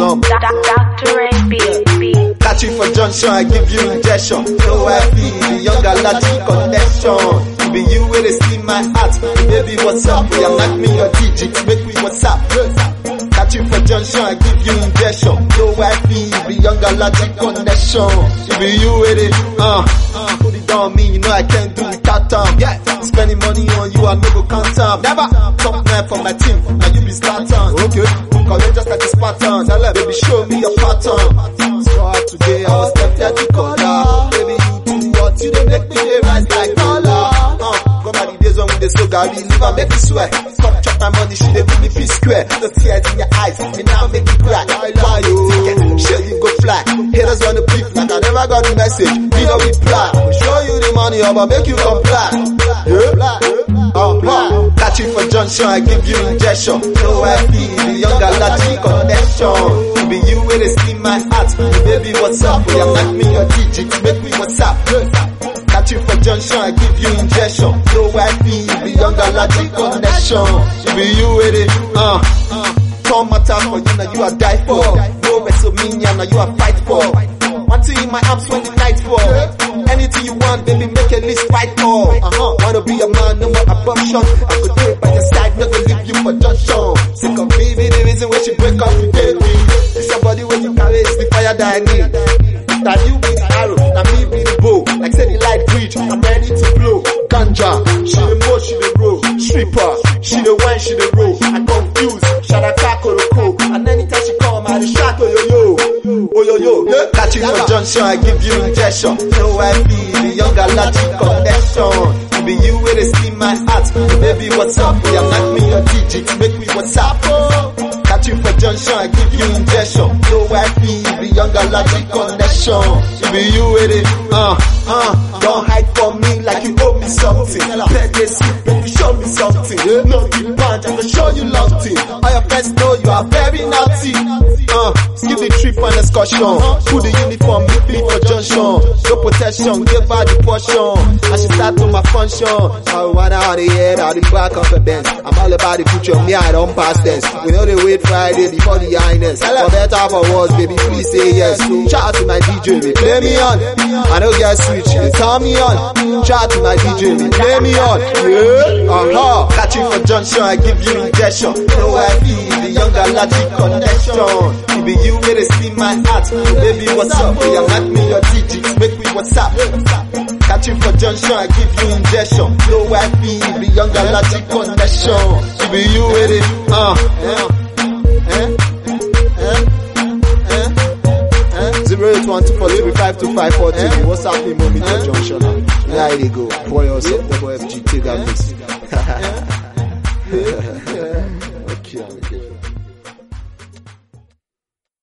Dr. Ray B. Catch you for junction, I give you injection. No I be the young allergic connection. It be you where they steal my heart. Baby, what's up? You knock me your digits, make me what's up. Catch you for junction, I give you injection. No I be the young allergic connection. It be you where they put it on me, you know I can't do without time. Yeah, spending money on you, I no go count time. Never top man for my team, now you be starting. Okay, courageous like a Spartan. Tell her, baby, show me your pattern. So hard today, I was tempted to call her. Baby, you do what you don't make me rise like color. Come on the days when we dey so gary, leave and make me swear. Stop chop my money, she dey make me feel square. The tears in your eyes, me now make me cry. Why you ticket? Sure you go fly. Haters wanna beef like I never got the message. We don't reply. We show you the money, I'ma make you comply. Catch you for junction, I give you injection. No I be the young allergic connection. It be you where they steal my heart. Baby, what's up? You knock me your digits, make me what's up. Catch you for junction, I give you injection. No I be the young allergic connection. It be you where they turn matter for you, now you are die for. No WrestleMania, now you are fight for. One thing in my arms when the night fall. Anything you want, baby, make a list right for. Wanna be a man, no more abortion. I could do it by your side, never leave you for junction. Sick of me, be the reason when she break up with baby. It's somebody when you carry, it's the fire that I need. That you be the arrow, that me be the bow. Like say the light bridge, I'm ready to blow. Ganja, she the mo, she the roll. Stripper, she the wine, she the roll. I confuse, shout out Kakoroko. And anytime she come, I the shot, oh yo yo. Oh yo yo, catch you for junction, I give you injection. No I be the young allergic connection. It be you where they steal my heart. Baby, what's up? You knock me your digits, make me what's up. Catch you for junction, I give you injection. No I be the young allergic connection. It be you where they don't hide from me like you owe me something. Let this baby show me something. No you punch, I'm gonna show you something. All your friends know you are very naughty. Skip the trip on excursion. Put the uniform, meet me for junction. No protection, give her the portion. And she start to my function. I wanna out the head, out the back of the bench. I'm all about the future, me I don't pass tense. We know they wait Friday before the highness. For better for worse, baby please say yes. Shout out to my DJ, me play me on. I know get switch, they turn me on. Shout out to my DJ, me play me on. Yeah, catch you for junction, I give you injection. No I be the young allergic connection. It be you where they steal my heart. Baby, what's up? You knock me your digits, make me what's up. Catch you for junction, I give you injection. No I be the young allergic connection. It be you where they 08124352540. What's happening, mommy? Junction. There you go. Pour yourself, double FG, take that mix.